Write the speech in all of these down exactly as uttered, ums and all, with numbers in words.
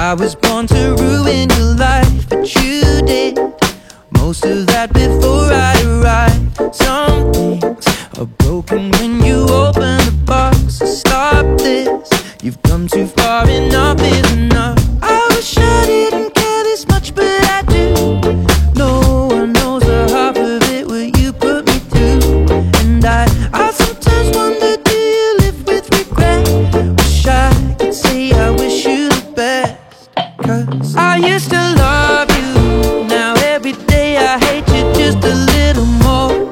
I was born to ruin your life, but you did most of that before I arrived. Some things are broken when you open the box. So stop this, you've come too far, enough is enough. I wish I didn't care this much, but I do. No one knows the half of it, what you put me through. And I, I sometimes wonder, do you live with regret? Wish I could say I wish you the best. Cause I used to love you, now every day I hate you just a little more.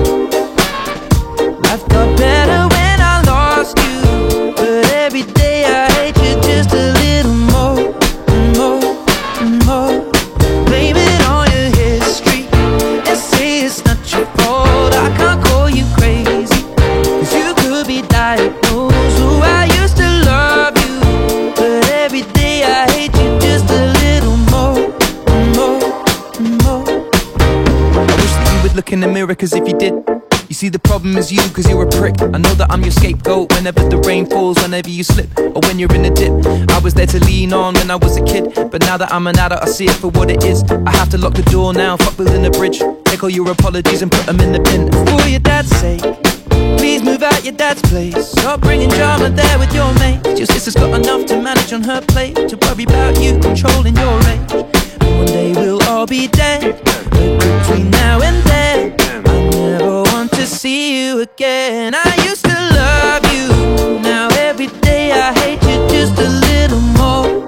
Life got better when I lost you, but every day I hate you just a little more and more and more. Blame it on your history and say it's not your fault. I can't call you crazy, cause you could be diagnosed. Ooh, I used to love you, but every day I hate you just a little more and more and more. I wish that you would look in the mirror, cause if you did, you see the problem is you, cause you're a prick. I know that I'm your scapegoat whenever the rain falls, whenever you slip, or when you're in a dip. I was there to lean on when I was a kid, but now that I'm an adult I see it for what it is. I have to lock the door now, fuck building a bridge. Take all your apologies and put them in the bin. For your dad's sake, please move out your dad's place. Stop bringing drama there with your mates. Your sister's got enough to manage on her plate, to worry about you controlling your age. And one day we'll all be dead, but between now and then I never want to see you again. I used to love you, now every day I hate you just a little more.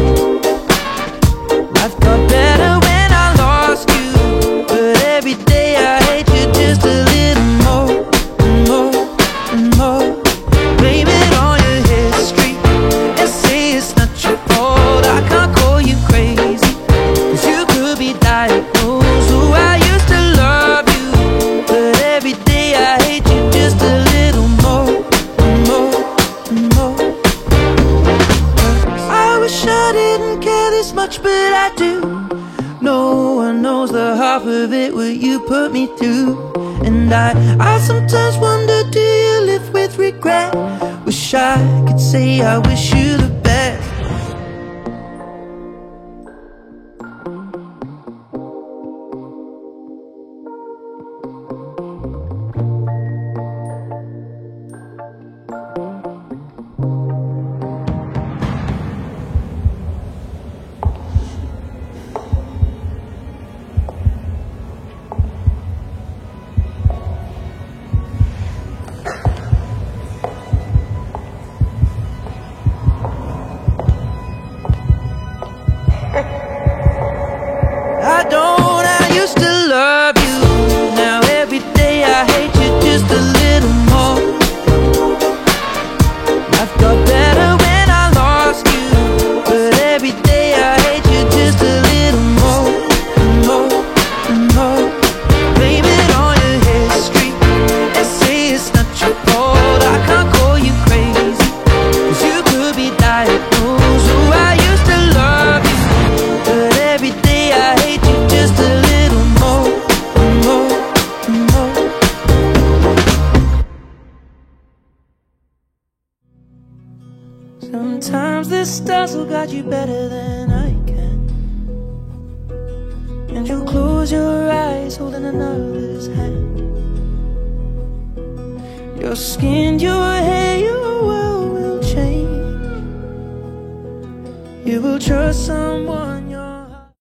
Life got better when I lost you, but every day I hate you just a little more and more and more. Blame it on your history and say it's not your fault. I can't call you crazy, cause you could be diagnosed. Ooh, I used to love you, but every day I hate you just a little more and more and more. I wish I didn't care this much, but I do. No one knows the half of it, what you put me through. And I, I sometimes wonder, do you live with regret? Wish I could say I wish you the best. I don't, I used to love you, now every day I hate you just a little more. Life got better when I lost you, but every day I hate you just a little more and more and more. Blame it on your history and say it's not your fault. I can't call you crazy, cause you could be diagnosed. Ooh, I used to love you, but every day I hate you just a little more and more and more. Sometimes the stars will guide you better than I can, and you'll close your eyes holding another's hand. Your skin, your hair, your world will change. You will trust someone